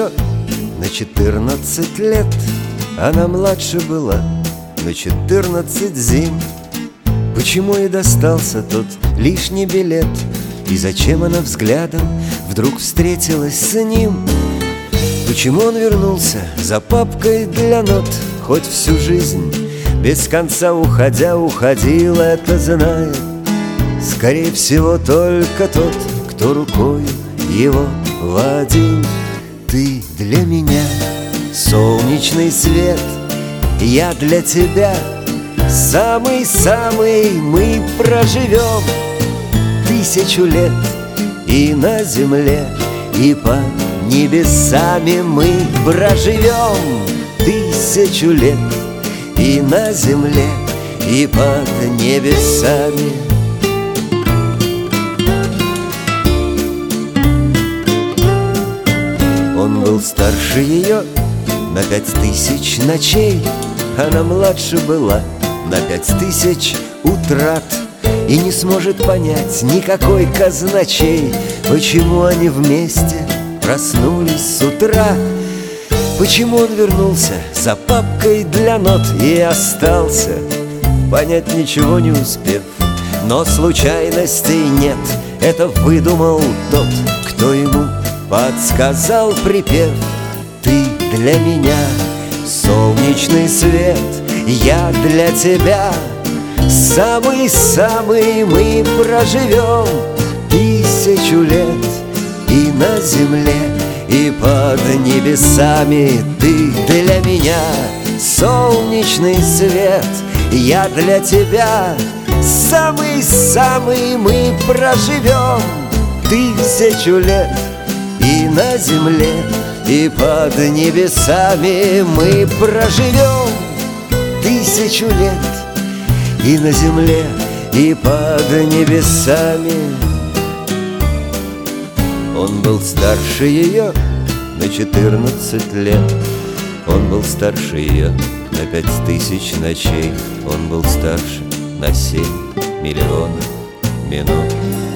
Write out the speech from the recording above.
ее на 14 лет. Она младше была на 14 зим. Почему ей достался тот лишний билет? И зачем она взглядом вдруг встретилась с ним? Почему он вернулся за папкой для нот? Хоть всю жизнь без конца уходя уходил, это знает скорее всего только тот, кто рукой его водил. Ты для меня солнечный свет, я для тебя самый-самый. Мы проживем 1000 лет и на земле, и под небесами. Мы проживем 1000 лет и на земле, и под небесами. Он был старше ее на 5000 ночей. Она младше была на 5000 утрат. И не сможет понять никакой казначей, почему они вместе проснулись с утра. Почему он вернулся за папкой для нот и остался, понять ничего не успев. Но случайностей нет, это выдумал тот, кто ему подсказал припев. Ты для меня солнечный свет, я для тебя самый-самый. Мы проживем 1000 лет и на земле, и под небесами. Ты для меня солнечный свет, я для тебя самый-самый. Мы проживем 1000 лет и на земле, и под небесами. Мы проживем 1000 лет и на земле, и под небесами. Он был старше ее на 14 лет. Он был старше ее на 5000 ночей. Он был старше на 7 миллионов минут.